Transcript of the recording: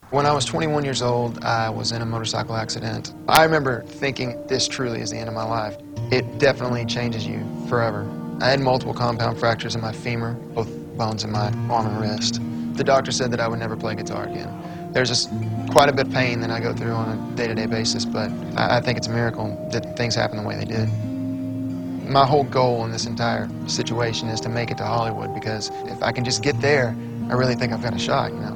When I was 21 years old, I was in a motorcycle accident. I remember thinking this truly is the end of my life. It definitely changes you forever. I had multiple compound fractures in my femur, both bones in my arm and wrist. The doctor said that I would never play guitar again. There's just quite a bit of pain that I go through on a day-to-day basis, but I think it's a miracle that things happen the way they did. My whole goal in this entire situation is to make it to Hollywood, because if I can just get there, I really think I've got a shot, you know.